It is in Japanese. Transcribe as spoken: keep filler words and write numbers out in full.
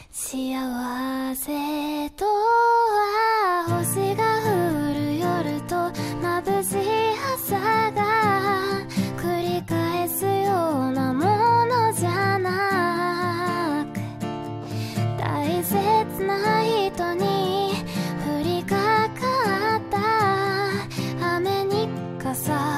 幸せとは星が降る夜と眩しい朝が繰り返すようなものじゃなく、大切な人に降りかかった雨に傘